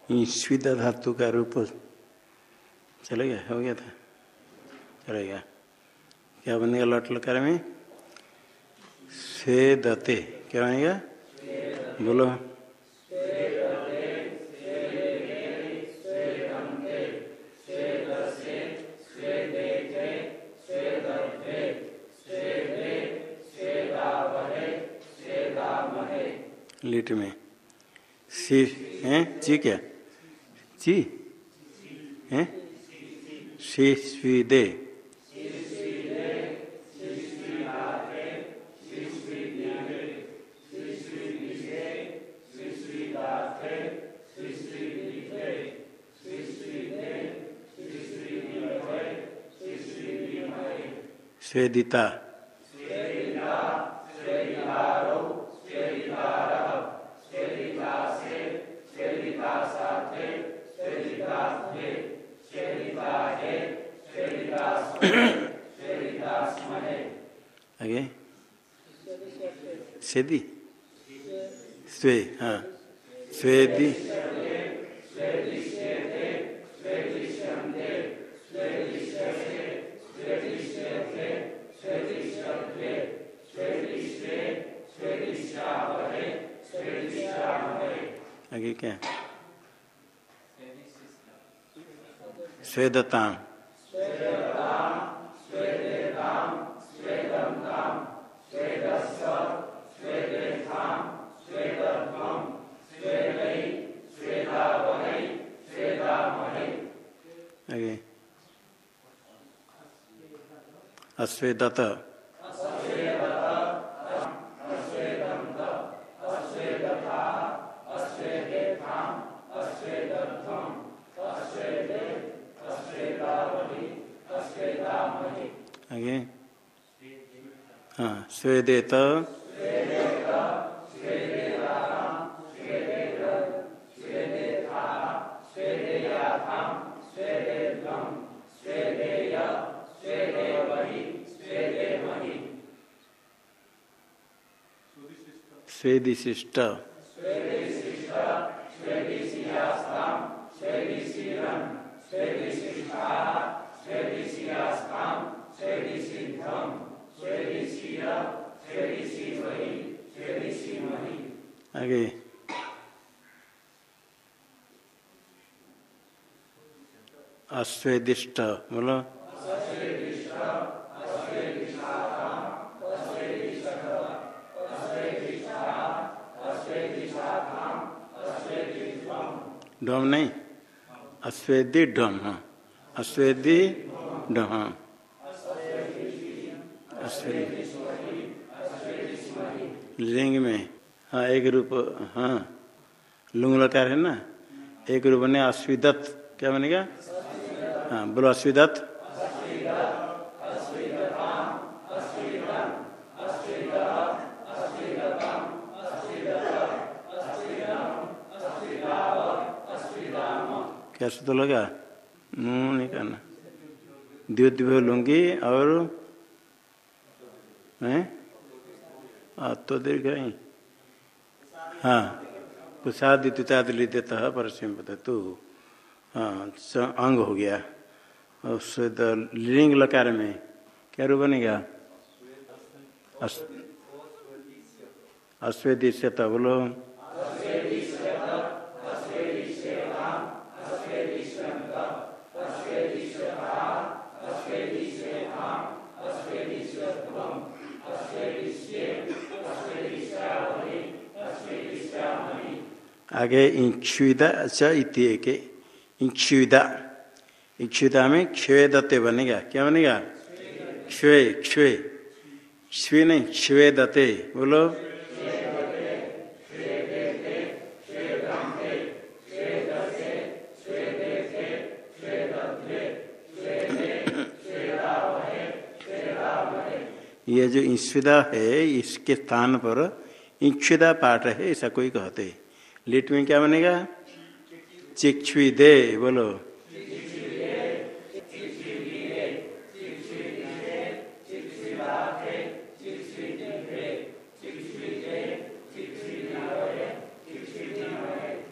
ईश्विद धातु का रूप चलेगा, हो गया था, चलेगा। क्या बनेगा लट लकार में? स्वेदते। क्या बनेगा? बोलो। लिट में सी है, ची क्या? ची है, सी स्वीदे। स्वेदिता। आगे स्वेदी, स्वे, हाँ स्वेदी। आगे क्या? स्वेदताम। आगे अस्वेदत। आगे हाँ स्वेदेत। स्वेदिशिष्ट। आगे अस्वेदिष्ट। बोलो। डम नहीं, अस्वेदी डम। हाँ अस्वेदी डम। हाँ लिंग में हाँ एक रूप, हाँ लुंग लकार है ना, एक रूप बने अस्विदत। क्या बनेगा? हाँ बोलो अस्विदत। कैसे तो लगा? मुंह नहीं करना। द्वितीय लूंगी और हैं तो दीर्घ ही। हाँ पुषादित्युताद लिदेता परस्म तू। हाँ अंग हो गया। उससे लिंग लकार में क्या रूप बनेगा? अस्वेदिष्यता। बोलो। आगे इक्षुदा च इत्येके। इक्षुदा, इक्षुदा में क्षवेदते बनेगा। क्या बनेगा? क्षवे, क्षवे, क्षवे नहीं क्षवेदते। बोलो। ये जो इंस्विदा है इसके स्थान पर इक्षुदा पाठ है ऐसा कोई कहते हैं। लिट में क्या बनेगा? चिक्षुदे। बोलो।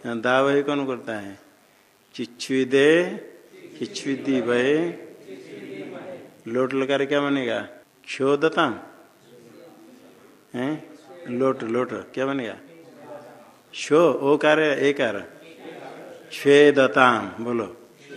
दा वही कौन करता है? चिच्छुदे चिच्छुदी वह लोट लगा क्या बनेगा? क्षोदता है। लोट लोट क्या बनेगा? शो ओकार एकार छेदताम बोलो।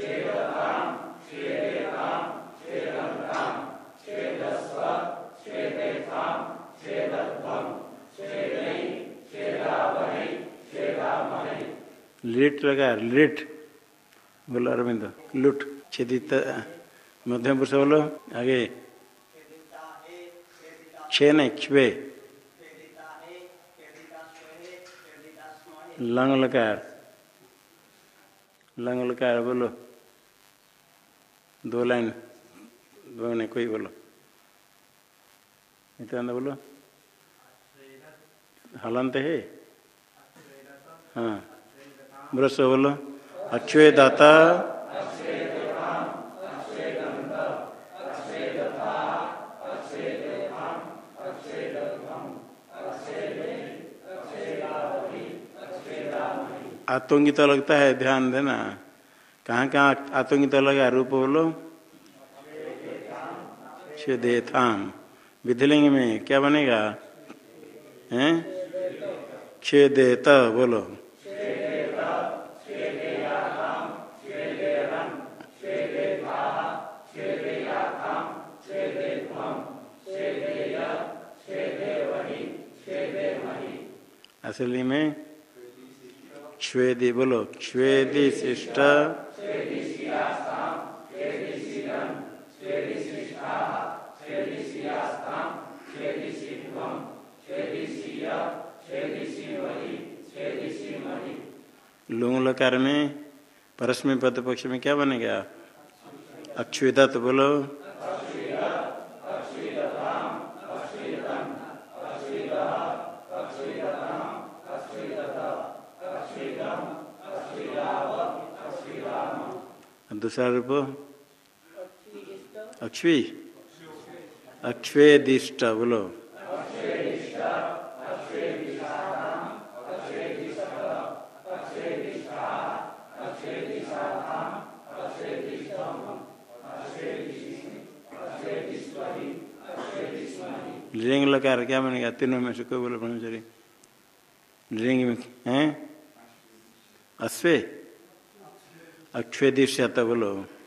लिट लगा लिट बोलो अरविंद लुट छेदित मध्यम पुरुष बोलो आगे छे नहीं क्षे लंग लकार बोलो दो लाइन दो ने कोई बोलो इतना बोलो हलंत है। हाँ ब्रश बोलो अक्षय दाता आतंकित तो लगता है ध्यान देना कहाँ कहाँ आतंकित तो लगा रूप बोलो छेदेथाम विधिलिंग में क्या बनेगा हैं छेदेत बोलो असली में श्वेदी बोलो श्वेदी शिष्ट लुंग लकार में परस्मै पद पक्ष में क्या बनेगा? अक्षुदत बोलो दूसरा रूप अक्षवी अक्षवेदिष्ट बोलो लिंग लकार क्या बनेगा? तीनों में से कोई बोलो ब्रह्मचारी लिंग में हैं अश्वे अक्षवेदिष्यत बोलो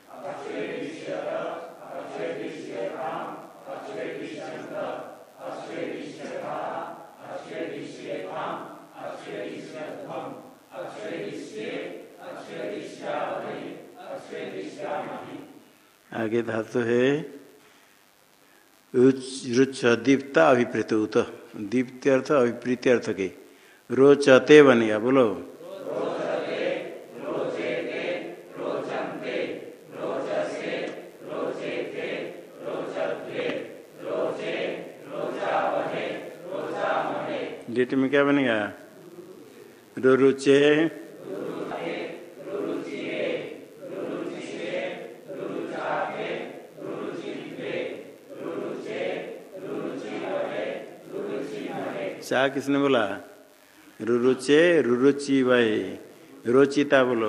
आगे धातु है रुच दीप्ता अभिप्रेत उत दीप्ति अर्थ अभिप्रीति अर्थ के रोचते बनेगा बोलो लिट में क्या बनेगा? रुरुचे चा किसने बोला? रुरुचे रुरुचि वही रोचिता बोलो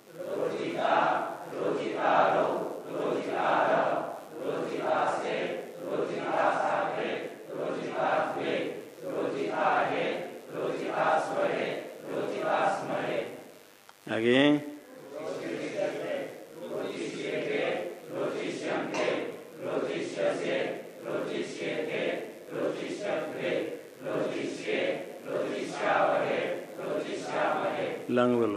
आगे लंग बोलो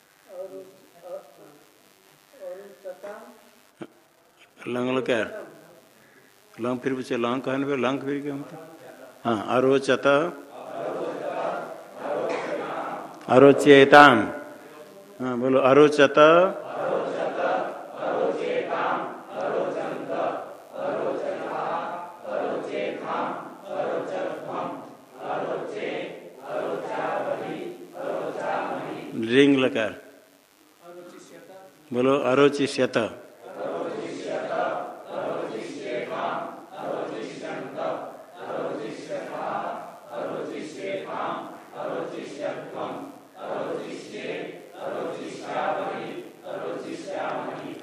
लंग क्या लंग फिर पूछे लंग कहने पे लंग फिर क्या होता? हाँ अरोचत अरोचेताम हाँ बोलो अरोचत लिंग लकार बोलो अरोचिष्यत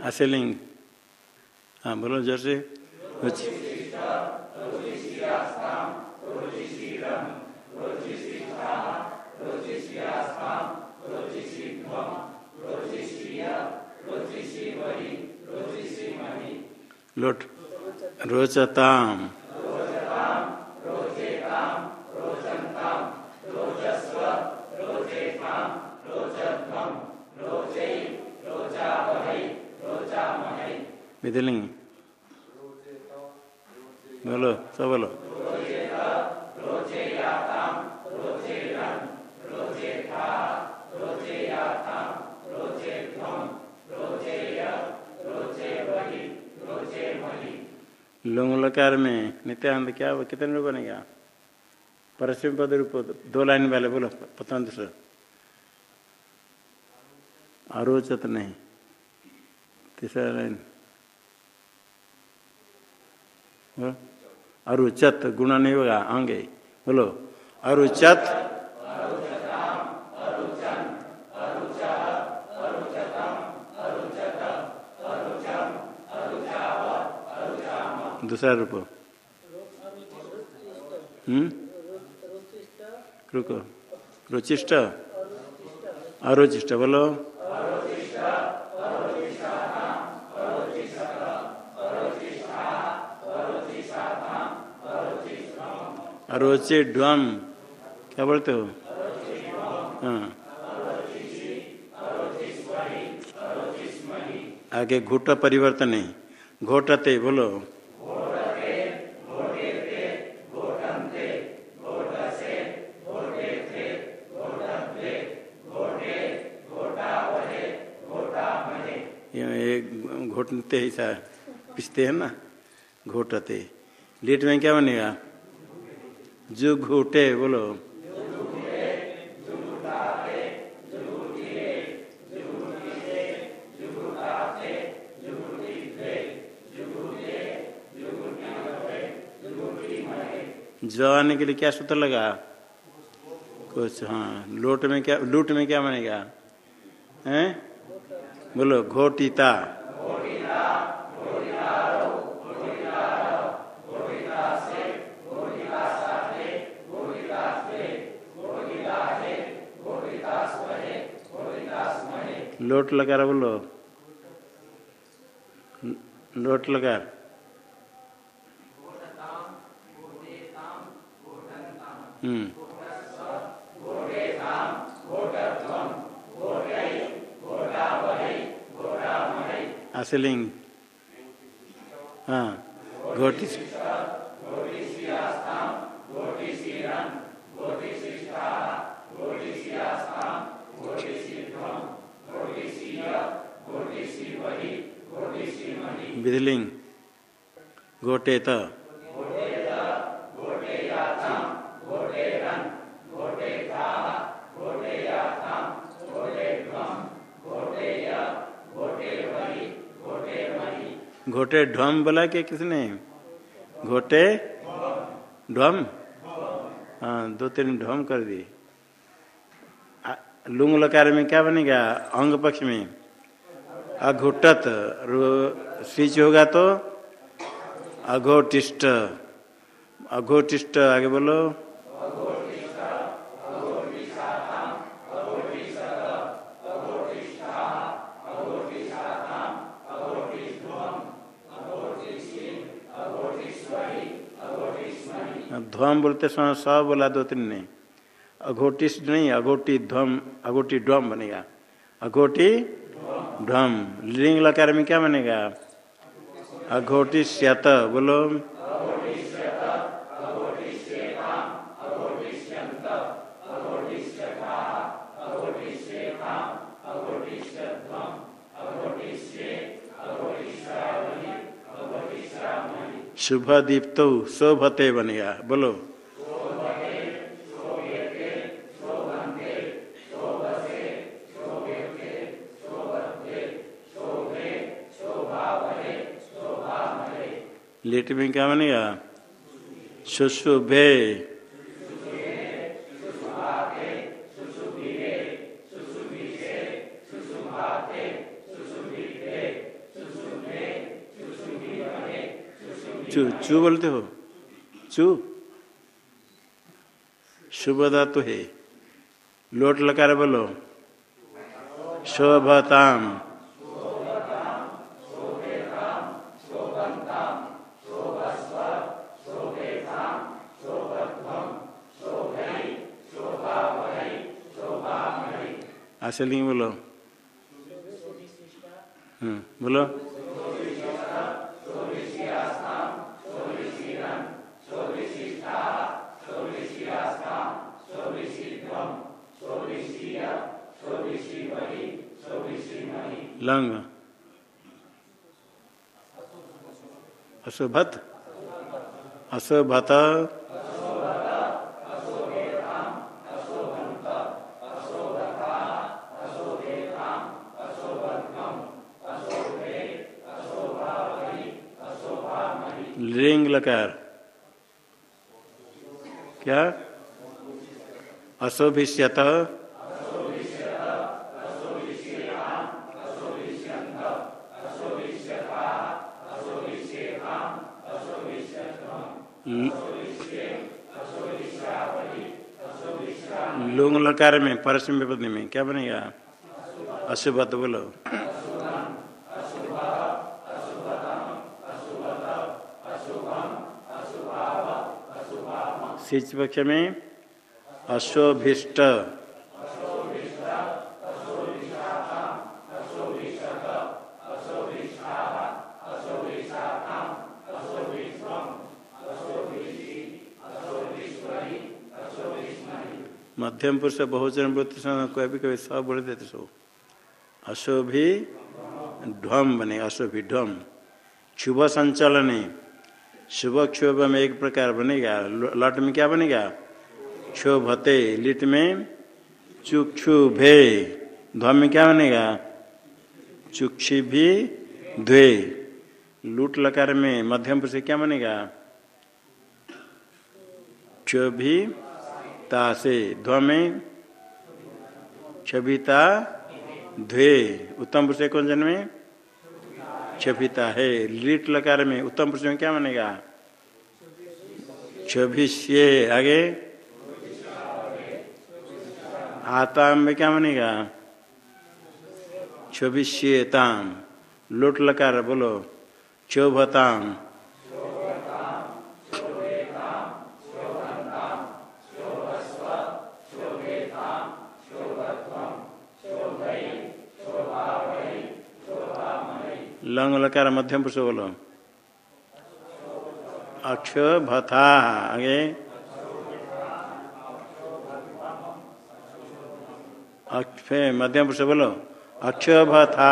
आशलिंग। हाँ बोलो जोर से। लोट रोचताम। विधिलिंग बोलो सब बोलो। लुंग लकार में नित्यानंद क्या कितने रूप बनेगा? परस्पर पद रूप 2 लाइन वाले बोलो प्रथम दूसरा। अरोचत नहीं, तीसरा लाइन अरुचत गुणा नहीं होगा आंगे बोलो अरुचत। दूसरा रूप रुको रुचिष्ट अरुचिष्ट बोलो। अरोचे ड्वम क्या बोलते हो? हाँ आगे घुट परिवर्तन नहीं घोटते बोलो। घोटते ऐसा पिसते हैं ना घोटते। लेट में क्या बनेगा? जो घोटे बोलो। जो आने के लिए क्या सूत्र लगा कुछ? हाँ लोट में क्या लूट में क्या बनेगा? हैं बोलो घोटिता। लोट लगा रहा बोलो लोट लगा। आशलिंग हाँ घोटी विधिलिंग घोटेत। घोटे ढम बोला क्या किसने? घोटे ढम हाँ 2-3 ढम कर दिए। लुंग लकार में क्या बनेगा? अंग पक्ष में अघोटत स्विच होगा तो अघोटिष्ट। अघोटिष्ट आगे बोलो। ध्वम बोलते समय स बोला 2-3 ने। अघोटिष्ट नहीं अघोटी ध्वम अघोटी ड्वम बनेगा। अघोटी ढम। लिंग लकार में क्या बनेगा? अघोटिष्यत बोलो। शुभ दीप्तो शोभते बनेगा बोलो। लेट में क्या बनेगा? शुशुभे। चू चू बोलते हो, चू शुभ धातु है। लोट लकार बोलो, शोभताम। आशलिंग बोलो, बोलो, लंग अशुभत, अशुभत, लिंग लकार क्या, अशोभिष्यत, लुंग लकार में परस्म विपत्ति में क्या बनेगा, अशुभत बोलो, सिच पक्ष में अशोभिष्ट, मध्यम पुरुष बहुवचन वृत्ति कभी कभी सब बोल देते सो, अशोभि ध्वम बने, अशोभि ध्वम। शुभ संचलन, शुभ क्षोभ में एक प्रकार बनेगा, लट में क्या बनेगा, क्षोभते, लिट में चुक्षुभे, ध्वम में क्या बनेगा, चुक्षिभि द्वे। लूट लकार में मध्यम पुरुष क्या बनेगा, क्षोभि तासे, ध्व में क्षभिता द्वे। उत्तम पुरुष कौन जन्म में क्षभिता है। लीट लकार में उत्तम पुरुष में क्या बनेगा, क्षभिष्ये। आगे आताम में क्या बनेगा, क्षभिष्येताम। लोट लकार बोलो, क्षोभताम। लंग लकार मध्यम पुरुष बोलो, अक्षभथा। आगे मध्यम पुरुष बोलो, अक्षभथा।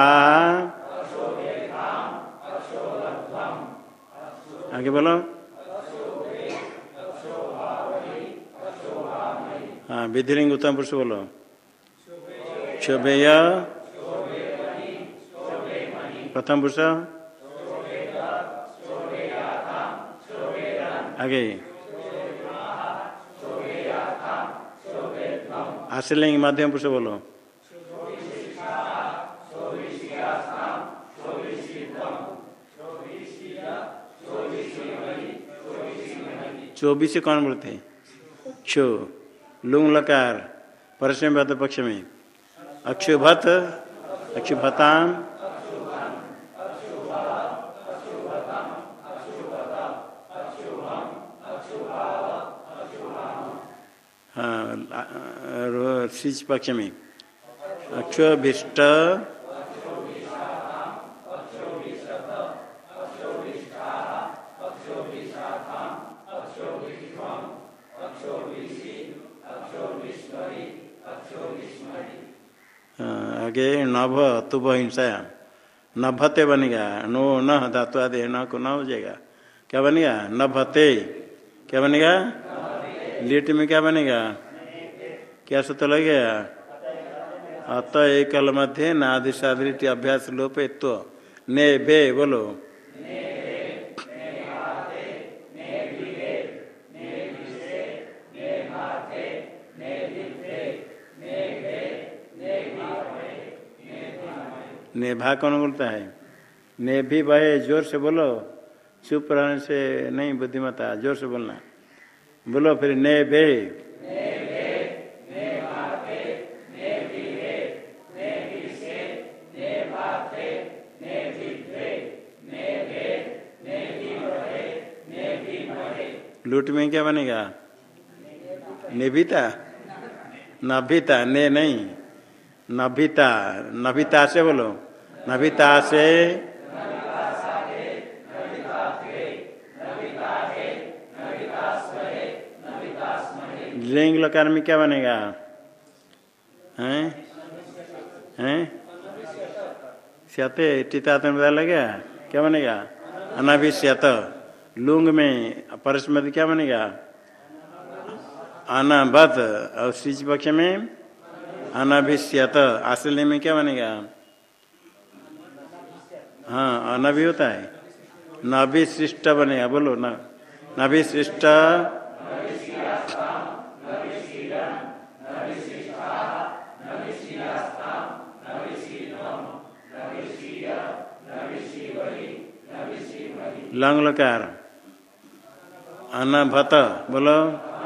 आगे बोलो, हाँ विधिलिंग उत्तम पुरुष बोलो, क्षोभेय। प्रथम पुरुष आगे आश्रलिंग मध्यम पुरुष बोलो, चौबीस कौन बोलते हैं, क्षो। लुंग लकार परस्मै भत पक्ष में अक्षुभत, अक्षुभताम। हाँ सिच पक्ष में अक्षभिष्ट, आगे नभ तुभ हिंसा, नभते बनेगा, नो न धातु आदि न को न हो जाएगा, क्या बनेगा, नभते। क्या बनेगा, लिट में क्या बनेगा, क्या सूत्र लग गया, अत एकल मध्य नादिशादृष्टि अभ्यास लोपे तो ने बे बोलो, नेभा कौन बोलता है, ने भी बहे, जोर से बोलो, चुप रहने से नहीं बुद्धिमत्ता, जोर से बोलना। बोलो फिर ने बे, लूट में क्या बनेगा? निभिता, नभिता, ने नहीं, नभिता, नभिता से बोलो, नभिता से, लिंग लकार में क्या बनेगा? हैं हैं स्यते, टीता तो पता लगा क्या बनेगा? अनाभिस्यत। लुंग में परस्मृति क्या बनेगा? अनाभत। और सिच पक्ष में अनाभिस्यत। आश्रय में क्या बनेगा? हाँ अनाभि होता है, नभिशिष्ट बनेगा। बोलो न, नभिशिष्ट, लंग लकार अनाभत। बोलो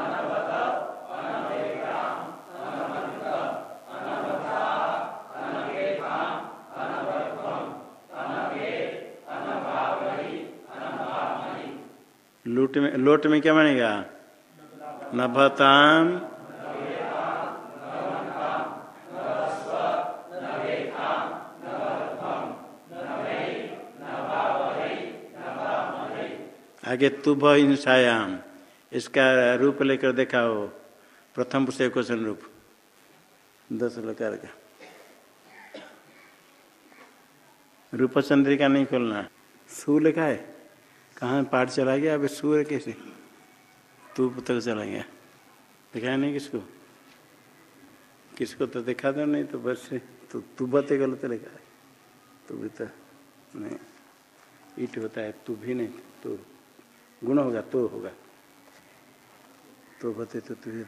लोट में क्या बनेगा? नभताम, आगे तुभ हिंसायाम, इसका रूप लेकर दिखाओ। प्रथम पुरुष क्वेश्चन रूप 10 लकार का। रूप चंद्रिका नहीं खोलना। सू लिखा है, कहाँ पाठ चला गया? अभी सूर्य कैसे तू तक चला गया? दिखाया नहीं किसको? किसको तो दिखा दो, नहीं तो बस तो तू बते गलत लिखा है। तू भी तो नहीं, ईट होता है, तू भी नहीं, तो गुण होगा तो होगा। तो बते तो तू भी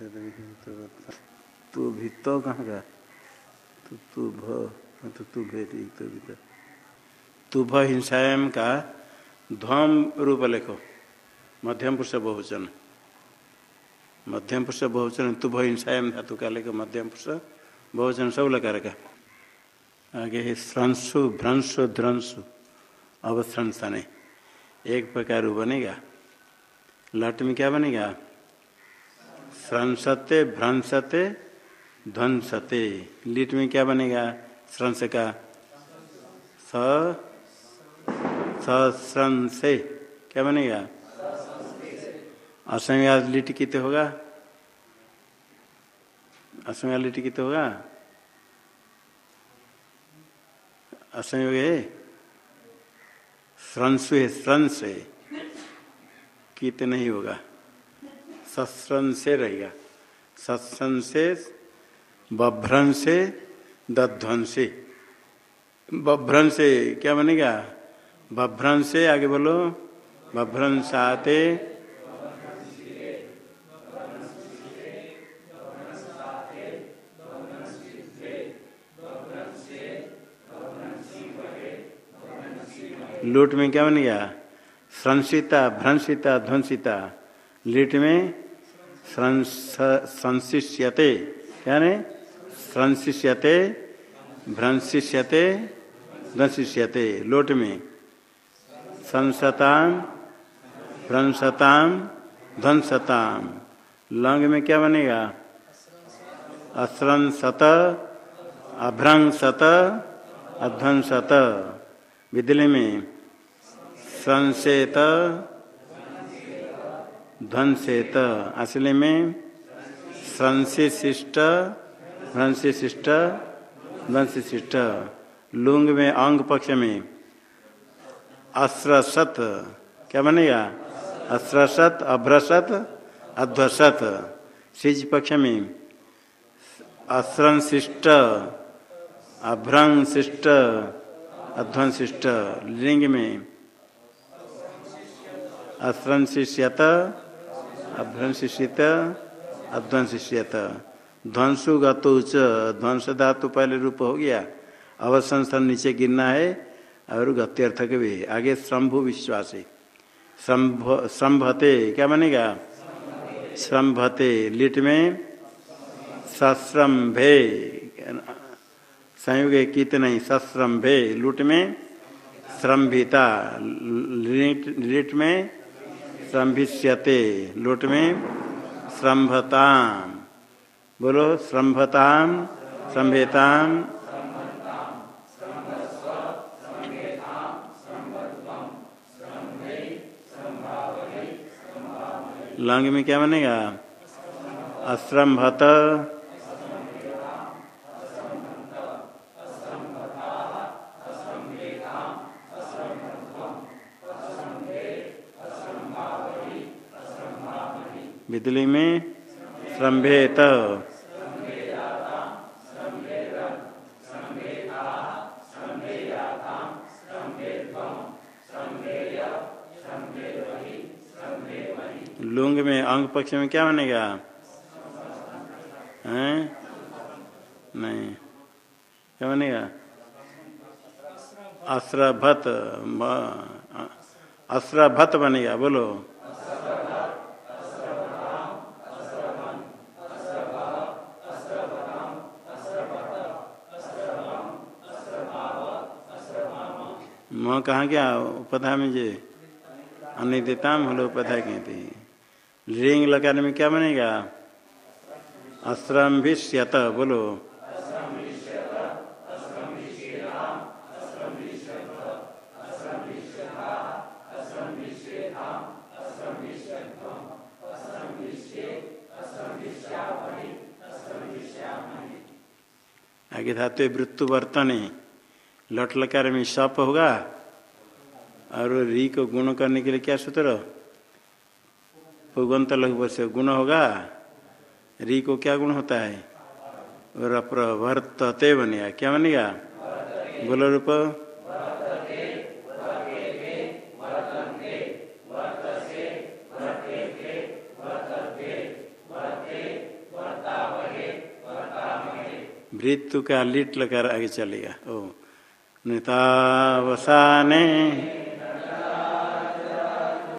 तू भी तो कहाँ का? तू भ तो तू भेटी तो भी तो तू भ हिंसायाम का ध्वम रूप लिखो। मध्यम पुरुष बहुवचन, मध्यम पुरुष बहुवचन तुभ हिंसायाम धातु का लेखो। मध्यम पुरुष बहुवचन सब लकार का। आगे है स्रंसु, भ्रंसु, ध्रंसु, अवस्रंसने। एक प्रकार बनेगा। लट में क्या बनेगा? स्रंसते, भ्रंसते, ध्वंसते। लिट में क्या बनेगा? स्रंस का सस्रंसे क्या बनेगा? असंज्ञा लिट कितने होगा? असंज्ञा लिट कितने होगा? असंयोग है, स्रंसु है, स्रंस है, कित नहीं होगा, सस्रंसे रहेगा। सस्रंसे, बभ्रंसे, दध्वंसे। बभ्रंसे क्या बनेगा? बभ्रंसे, आगे बोलो, बभ्रंसाते, लूट में क्या बनेगा? संसिता, भ्रंसिता, ध्वंसिता। लीट में संशिष्यते, क्या नहीं? संशिष्यते, भ्रंशिष्यते, ध्वंसिष्यते। लोट में संसताम, भ्रंसताम, ध्वंसताम। लंग में क्या बनेगा? अस्रंसत, अभ्रंसत, अध्वंसत। विदली में संसेत, ध्वंसेत। असली में संशिशिष्ट, भ्रंशिशिष्ट, ध्वंसिशिष्ट। लुंग में अंग पक्ष में अस्रसत क्या बनेगा? अस्रसत, अभ्रसत, अध्वसत। सिज पक्ष में अस्रंशिष्ट, अभ्रंशिष्ट, अध्वंसिष्ट। लिंग में अस्रंशिष्यत, अभ्रंशिष्यत, अध्वंसिष्यत। ध्वंसु गतो च, ध्वंस धातु पहले रूप हो गया, अवसंस्थन नीचे गिरना है और गत्यर्थक भी है। आगे शंभु विश्वास है, संभते क्या बनेगा? संभते। लिट में सश्रम्भे, संयोग कित नहीं, सश्रम्भे। लुट में श्रम्भिता, लिट में श्रम्भिष्यते, लुट में श्रम्भताम। बोलो श्रम्भताम, श्रम्भेताम। लंग में क्या बनेगा? अश्रम्भत, बिदली में श्रम्भेत, लुंग में अंग पक्ष में क्या बनेगा? हैं? नहीं, क्या बनेगा? अश्रभत, अश्रभत बनेगा। बोलो म कहाँ गया? उपधा में जे अनिदिताम हलो उपधा कहते हैं। लिंग लकार में क्या बनेगा? अश्रम्भिष्यत। बोलो आगे धातु वृत्तु वर्तने, लट लकार में सप होगा और री को गुण करने के लिए क्या सूत्र? पुगंत लघु से गुण होगा। री को क्या गुण होता है? वर्तते बनेगा। क्या बनेगा? बोलो रूप वृत्तु का लिट लकार आगे चलेगा। ओ नितावसाने